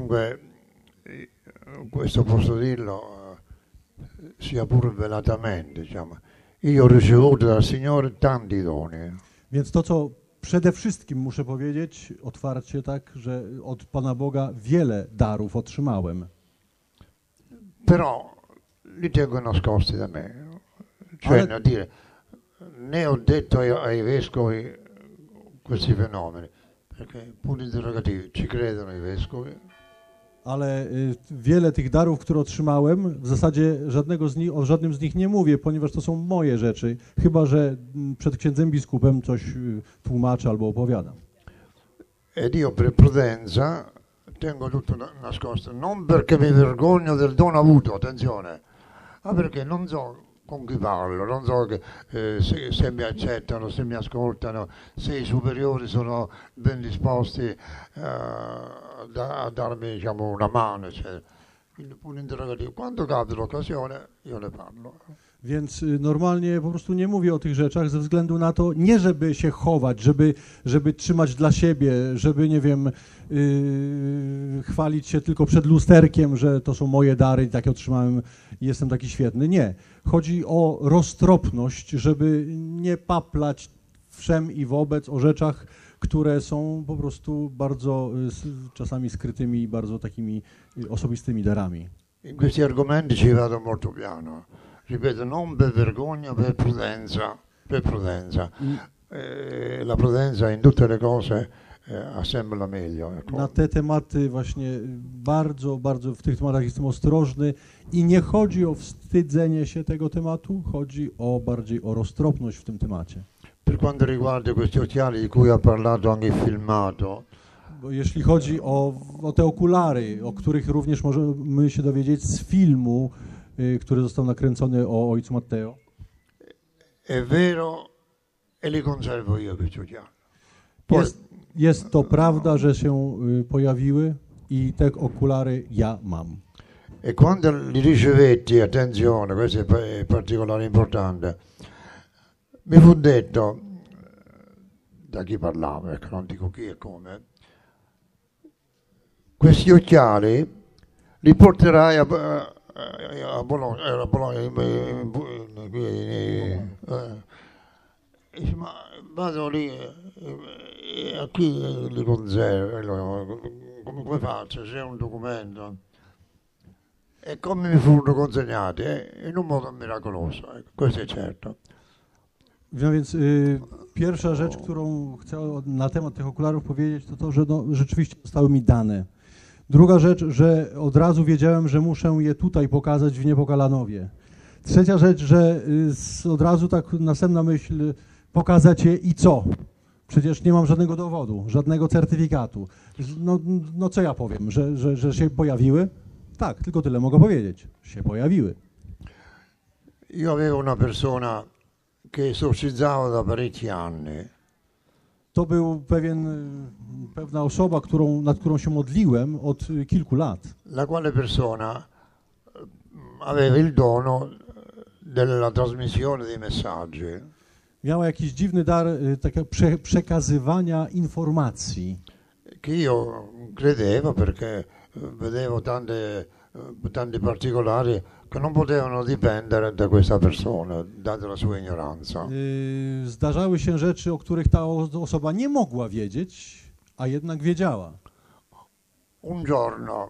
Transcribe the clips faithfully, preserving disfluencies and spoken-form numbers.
Dunque, questo posso dirlo, sia pur velatamente, diciamo. Io ho ricevuto dal Signore tanti doni. Więc to, co przede wszystkim muszę powiedzieć otwarcie, tak, że od Pana Boga wiele darów otrzymałem. Però li tengo nascosti da me. Cioè, Ale... a dire, ne ho detto ai, ai vescovi questi fenomeni, perché punti interrogativi, ci credono i vescovi? Ale y, wiele tych darów, które otrzymałem, w zasadzie żadnego z nich, o żadnym z nich nie mówię, ponieważ to są moje rzeczy, chyba że m, przed księdzem biskupem coś y, tłumaczę albo opowiadam. Ed io per prudenza tengo tutto na- nascosto, non perché mi vergogno del dono avuto, attenzione, ma perché non so con chi parlo, non so che, eh, se, se mi accettano, se mi ascoltano, se i superiori sono ben disposti eh, da, a darmi, diciamo, una mano, eccetera. Quindi un interrogativo. Quando capita l'occasione io ne parlo. Więc y, normalnie po prostu nie mówię o tych rzeczach ze względu na to, nie żeby się chować, żeby, żeby trzymać dla siebie, żeby, nie wiem, yy, chwalić się tylko przed lusterkiem, że to są moje dary i takie otrzymałem i jestem taki świetny. Nie. Chodzi o roztropność, żeby nie paplać wszem i wobec o rzeczach, które są po prostu bardzo y, s- czasami skrytymi, bardzo takimi y, osobistymi darami. In questi argomenti ci vado molto piano. Ripeto, non per vergogna, per prudenza, per prudenza. Eh, la prudenza in tutte le cose eh, assembla meglio. Ecco. Na te tematy właśnie bardzo, bardzo w tych tematach jestem ostrożny i nie chodzi o wstydzenie się tego tematu, chodzi o bardziej o roztropność w tym temacie. Per quanto riguarda questi occhiali di cui ha parlato anche il filmato, Bo jeśli chodzi o, o te okulary, o których również możemy się dowiedzieć z filmu, y, który został nakręcony o ojcu Matteo, è vero e li conservo io questi occhiali. Poi, jest, jest to prawda, że się y, pojawiły i te okulary ja mam. e quando li ricevetti, attenzione, questo è pa- è particolare importante, mi fu detto, da chi parlava, ecco, non dico chi e come, questi occhiali li porterai a, a, a Bologna, eh, a Bologna, in- in- in- qui, eh, e dice, ma vado lì eh, e a chi li conservo? E lo- Come, come faccio? C'è un documento? E come mi furono consegnati? Eh, in un modo miracoloso, ecco, questo è certo. No więc y, pierwsza rzecz, którą chcę o- na temat tych okularów powiedzieć, to to, że no, rzeczywiście zostały mi dane. Druga rzecz, że od razu wiedziałem, że muszę je tutaj pokazać w Niepokalanowie. Trzecia rzecz, że y, z, od razu tak następna myśl, pokazać je i co? Przecież nie mam żadnego dowodu, żadnego certyfikatu. No, no co ja powiem, że, że, że się pojawiły? Tak, tylko tyle mogę powiedzieć. Się pojawiły. Io avevo una persona che esorcizzavo da parecchi anni. To był pewien, y, pewna osoba, którą, nad którą się modliłem od y, kilku lat. La quale persona eh, aveva il dono della trasmissione dei messaggi. Miała jakiś dziwny dar y, takiego prze, przekazywania informacji. Che io credevo perché eh, vedevo tante, eh, tanti particolari che non potevano dipendere da questa persona, data la sua ignoranza. Y, Zdarzały się rzeczy, o których ta o- osoba nie mogła wiedzieć, a jednak wiedziała. Un giorno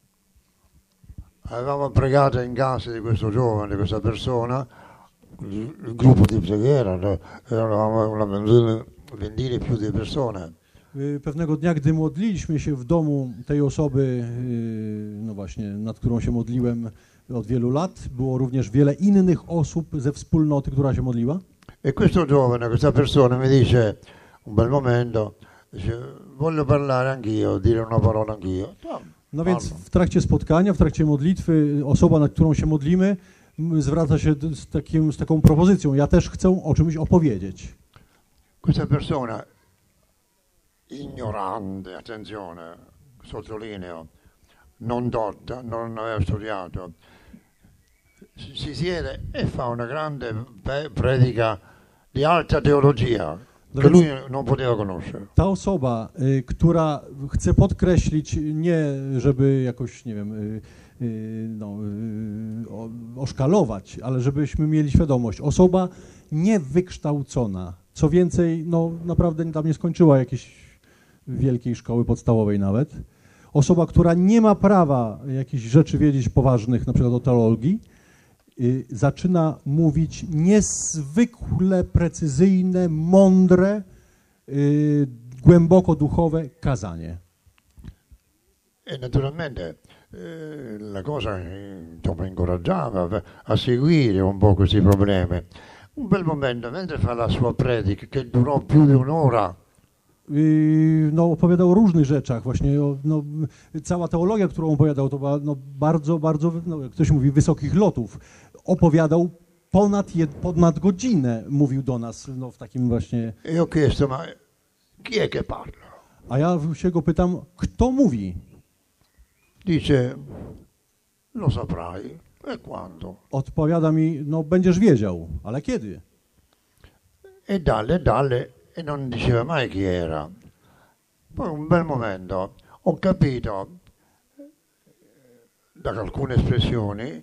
avevamo pregato in casa di questo giovane, di questa persona, il, il gruppo di preghiera, no? Eravamo una ventina, ventina e più di persone. Y, Pewnego dnia, gdy modliliśmy się w domu tej osoby, y, no właśnie, nad którą się modliłem od wielu lat, było również wiele innych osób ze wspólnoty, która się modliła. E questo giovane, questa persona mi dice, un bel momento, dice, voglio parlare anch'io, dire una parola anch'io. No, No więc parlo. w trakcie spotkania, w trakcie modlitwy osoba, nad którą się modlimy, m, zwraca się d- z, takim, z taką propozycją. Ja też chcę o czymś opowiedzieć. Questa persona ignorante, attenzione, sottolineo, non dotta, non aveva studiato, si si siede e fa una grande pe- predica di alta teologia. No che więc lui non poteva conoscere. ta osoba, y, która chce podkreślić, nie żeby jakoś, nie wiem, y, y, no, y, o, oszkalować, ale żebyśmy mieli świadomość, osoba niewykształcona, co więcej, no naprawdę tam nie skończyła jakiejś wielkiej szkoły podstawowej nawet, osoba, która nie ma prawa jakichś rzeczy wiedzieć poważnych, na przykład o teologii, y, zaczyna mówić niezwykle precyzyjne, mądre, y, głęboko duchowe kazanie. E naturalmente eh, la cosa eh, insomma, incoraggiava a seguire un po' questi problemi. Un bel momento, mentre fa la sua predica, che durò più di un'ora, Y, no, opowiadał o różnych rzeczach, właśnie o, no, cała teologia, którą opowiadał, to była no, bardzo, bardzo, no, jak ktoś mówi, wysokich lotów. Opowiadał ponad, jed, ponad godzinę, mówił do nas, no, w takim właśnie... e ho chiesto, ma chi è che parla? A ja się go pytam, kto mówi? Dice, lo saprai, e quando? Odpowiada mi, no będziesz wiedział, ale kiedy? E dalle, dalle, e non diceva mai chi era. Poi un bel momento ho capito da alcune espressioni,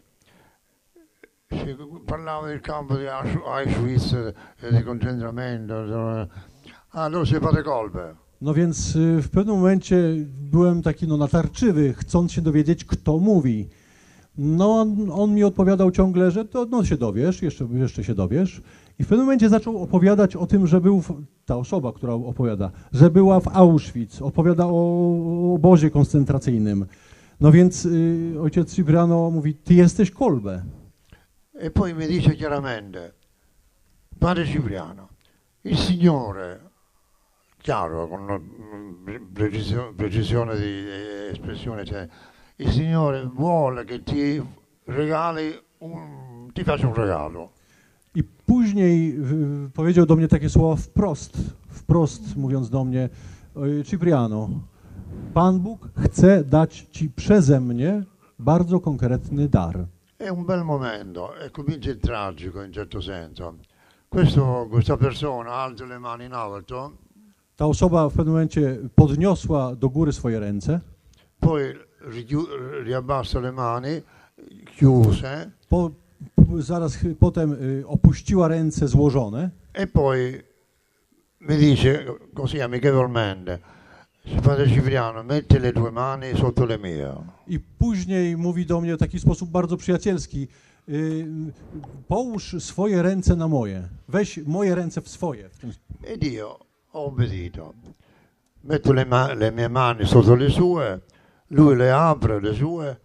si parlava del campo di Auschwitz e di concentramento, allora si fate colpe. No więc y, w pewnym momencie byłem taki no natarczywy, chcąc się dowiedzieć, kto mówi. No on, on mi odpowiadał ciągle, że to no się dowiesz, jeszcze, jeszcze się dowiesz. I w pewnym momencie zaczął opowiadać o tym, że był, w, ta osoba, która opowiada, że była w Auschwitz, opowiada o obozie koncentracyjnym. No więc y, ojciec Cipriano mówi, ty jesteś kolbę. E poi mi dice chiaramente, padre Cipriano, il Signore, chiaro, con una precisione, precisione di espressione, cioè, il Signore vuole che ti regali, un, ti faccia un regalo. I później y, powiedział do mnie takie słowa wprost, wprost mówiąc do mnie, Cipriano, Pan Bóg chce dać ci przeze mnie bardzo konkretny dar. È un bel momento e comincia il tragico in certo senso. Questo, questa persona alza le mani in alto, Ta osoba w pewnym momencie podniosła do góry swoje ręce, poi richiu- riabbassa le mani, chiuse, po, zaraz ch- potem y, opuściła ręce złożone e poi mi dice così amichevolmente, padre Cipriano, metti le tue mani sotto le mie. i później mówi do mnie w taki sposób bardzo przyjacielski, y, połóż swoje ręce na moje, weź moje ręce w swoje. W tym... Ed io ho obbedito, metto le, ma- le mie mani sotto le sue, lui le apre le sue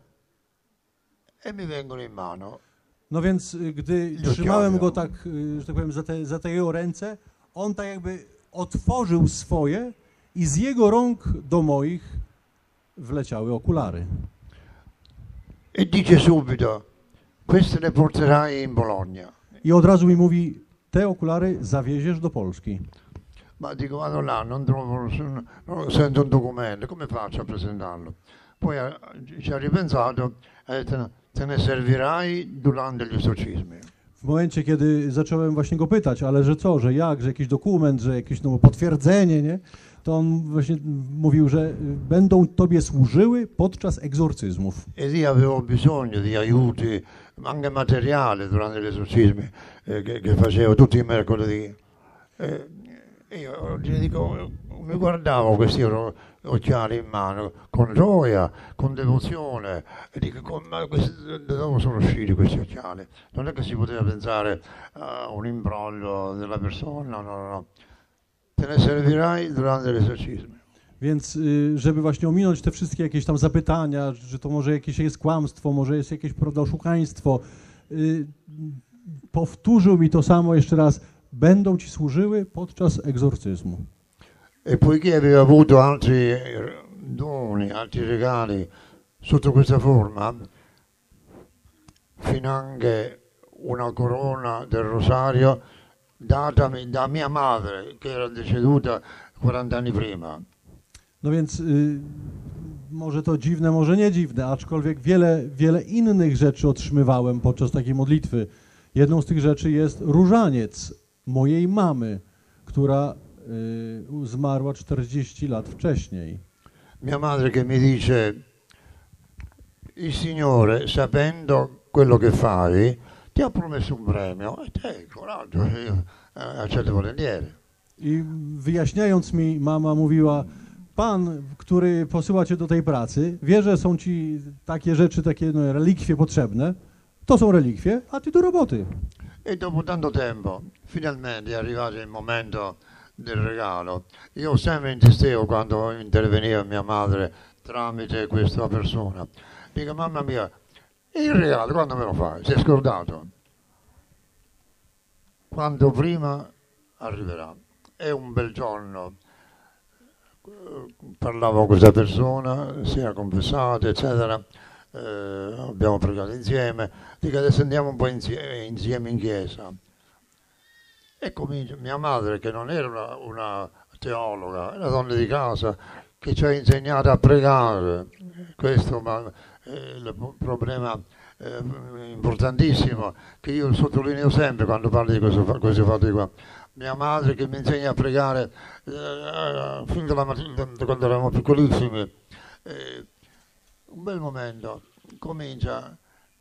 e mi vengono in mano. No więc y, gdy trzymałem go tak, y, że tak powiem, za te, za te jego ręce, on tak jakby otworzył swoje i z jego rąk do moich wleciały okulary. E dice subito, queste le porterai in Bologna. I od razu mi mówi, te okulary zawieziesz do Polski. Ma dico, vado là, non trovo nessun, non sento un documento, come faccio a presentarlo? Poi eh, ci ha ripensato e ha detto, te ne servirai durante gli esorcismi. W momencie, kiedy zacząłem właśnie go pytać, ale że co, że jak, że jakiś dokument, że jakieś no, potwierdzenie, nie? To on właśnie mówił, że będą tobie służyły podczas egzorcyzmów. Ed io avevo bisogno di aiuti, anche materiali, durante gli esorcismi eh, che, che facevo tutti i mercoledì. Eh, io gli dico, mi guardavo questi oro- occhiali in mano con gioia, con devozione, e dico, "Com- ma questi- da dove sono usciti questi occhiali? Non è che si poteva pensare a un imbroglio della persona, no, no, no. Te ne servirai durante l'esorcismo. Więc y, żeby właśnie ominąć te wszystkie jakieś tam zapytania, że to może jakieś jest kłamstwo, może jest jakieś prawda, oszukaństwo, y, powtórzył mi to samo jeszcze raz, będą ci służyły podczas egzorcyzmu. E poiché aveva avuto altri doni, altri regali sotto questa forma, finanche una corona del rosario datami da mia madre, che era deceduta quaranta anni prima. No więc y, może to dziwne, może nie dziwne, aczkolwiek wiele, wiele innych rzeczy otrzymywałem podczas takiej modlitwy. Jedną z tych rzeczy jest różaniec mojej mamy, która y, zmarła czterdzieści lat wcześniej. Mia madre che mi dice, il Signore, sapendo quello che fai, ti ha promesso un premio e te, coraggio, io accetto volentieri. I wyjaśniając mi, mama mówiła, Pan, który posyła cię do tej pracy, wie, że są ci takie rzeczy, takie no, relikwie potrzebne, to są relikwie, a ty do roboty. E dopo tanto tempo, finalmente è arrivato il momento del regalo. Io sempre insistevo quando interveniva mia madre tramite questa persona. Dico, mamma mia, il regalo quando me lo fai? Si è scordato? Quando prima arriverà. È un bel giorno. Parlavo con questa persona, si era confessato, eccetera. Eh, abbiamo pregato insieme. Dico, adesso andiamo un po' insieme, insieme in chiesa. E comincia mia madre, che non era una, una teologa, era una donna di casa, che ci ha insegnato a pregare. Questo è il problema eh, importantissimo, che io sottolineo sempre quando parlo di questo, questo fatto di qua. Mia madre che mi insegna a pregare eh, fin dalla mattina, quando eravamo piccolissimi. Eh, un bel momento, comincia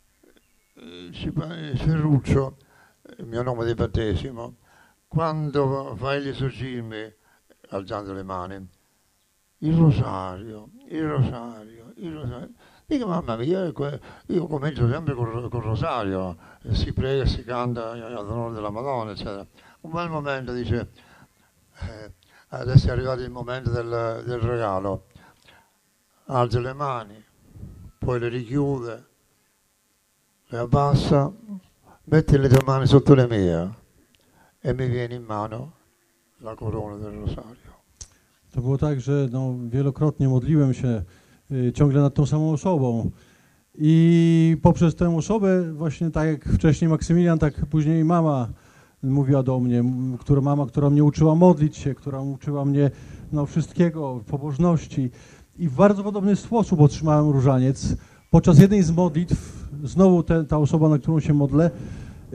il Ferruccio, il mio nome di battesimo, quando fai gli esorcismi, alzando le mani, il rosario, il rosario, il rosario. Dico, mamma mia, io comincio sempre col, col rosario, si prega, si canta all'onore della Madonna, eccetera. Un bel momento, dice, eh, adesso è arrivato il momento del, del regalo, alza le mani, poi le richiude, le abbassa, mette le tue mani sotto le mie e mi viene in mano la corona del rosario. To było tak, że no, wielokrotnie modliłem się y, ciągle nad tą samą osobą i poprzez tę osobę, właśnie tak jak wcześniej Maksymilian, tak później mama mówiła do mnie, która mama, która mnie uczyła modlić się, która uczyła mnie no, wszystkiego, pobożności. I w bardzo podobny sposób otrzymałem różaniec. Podczas jednej z modlitw, znowu te, ta osoba, na którą się modlę, yy,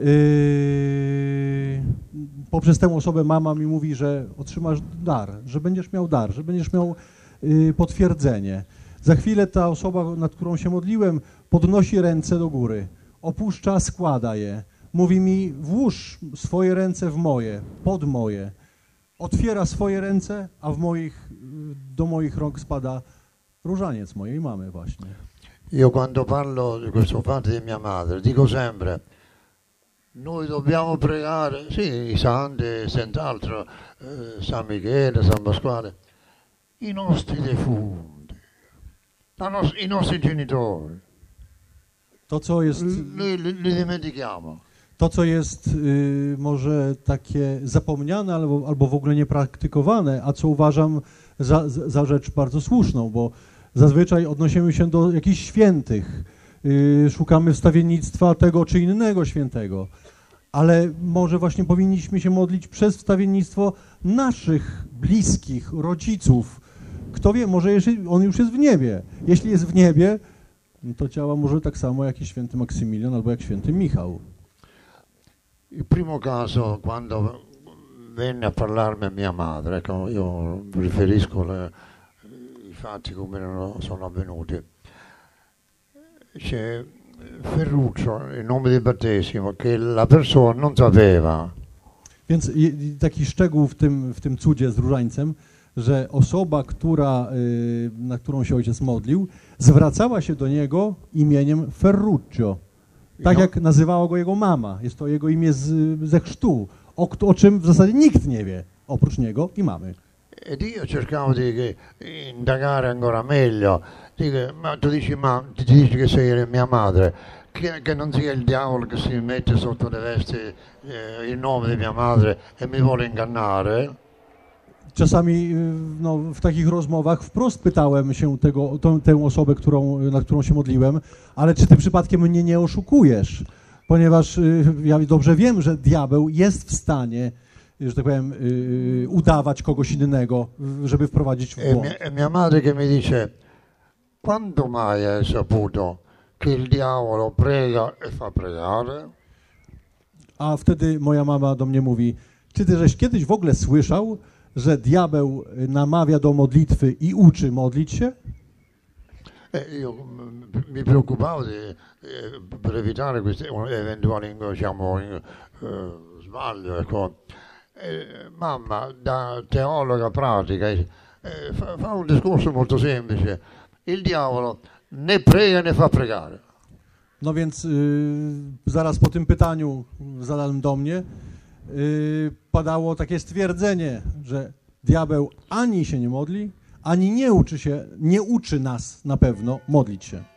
poprzez tę osobę mama mi mówi, że otrzymasz dar, że będziesz miał dar, że będziesz miał yy, potwierdzenie. Za chwilę ta osoba, nad którą się modliłem, podnosi ręce do góry, opuszcza, składa je. Mówi mi, włóż swoje ręce w moje, pod moje. Otwiera swoje ręce, a w moich, do moich rąk spada różaniec mojej mamy właśnie. Io quando parlo di questo fatto di mia madre dico sempre, noi dobbiamo pregare, sì, i santi, senz'altro, eh, San Michele, San Pasquale, i nostri defunti, nos- i nostri genitori, To, co jest, li, li, li dimentichiamo. to, co jest y, może takie zapomniane albo, albo w ogóle niepraktykowane, a co uważam za, za rzecz bardzo słuszną, bo zazwyczaj odnosimy się do jakichś świętych, y, szukamy wstawiennictwa tego czy innego świętego, ale może właśnie powinniśmy się modlić przez wstawiennictwo naszych bliskich, rodziców. Kto wie, może jeśli on już jest w niebie. Jeśli jest w niebie, no to działa może tak samo jak i święty Maksymilian albo jak święty Michał. Il primo caso, quando venne a parlarmi mia madre, ecco, io riferisco le, i fatti come sono avvenuti. C'è Ferruccio, il nome di battesimo, che la persona non sapeva. Więc i, i taki szczegół w tym, w tym cudzie z różańcem, że osoba, która, y, na którą się ojciec modlił, zwracała się do niego imieniem Ferruccio. Tak No. jak nazywała go jego mama. Jest to jego imię z, ze chrztu, o, o czym w zasadzie nikt nie wie, oprócz niego i mamy. Ed io cercavo di indagare ancora meglio. Dico, ma tu dici, ma ti dici che sei mia madre, che, che non sia il diavolo che si mette sotto le vesti eh, il nome di mia madre e mi vuole ingannare? Czasami no, w takich rozmowach wprost pytałem się tego, tą, tę osobę, którą, na którą się modliłem, ale czy ty przypadkiem mnie nie oszukujesz? Ponieważ y, ja dobrze wiem, że diabeł jest w stanie, że tak powiem, y, udawać kogoś innego, żeby wprowadzić w E błąd. mia, e mia madre che mi dice, quando mai hai saputo che il diavolo prega e fa pregare? A wtedy moja mama do mnie mówi, czy ty żeś kiedyś w ogóle słyszał, że diabeł namawia do modlitwy i uczy modlić się? Eh, io mm, mi preoccupavo di, eh, per evitare questi eventuali diciamo, eh, sbaglio. Ecco. Eh, mamma, da teologa pratica, eh, fa, fa un discorso molto semplice. Il diavolo né prega né fa pregare. No więc y, zaraz po tym pytaniu zadanym do mnie y, padało takie stwierdzenie, że diabeł ani się nie modli, ani nie uczy się, nie uczy nas na pewno modlić się.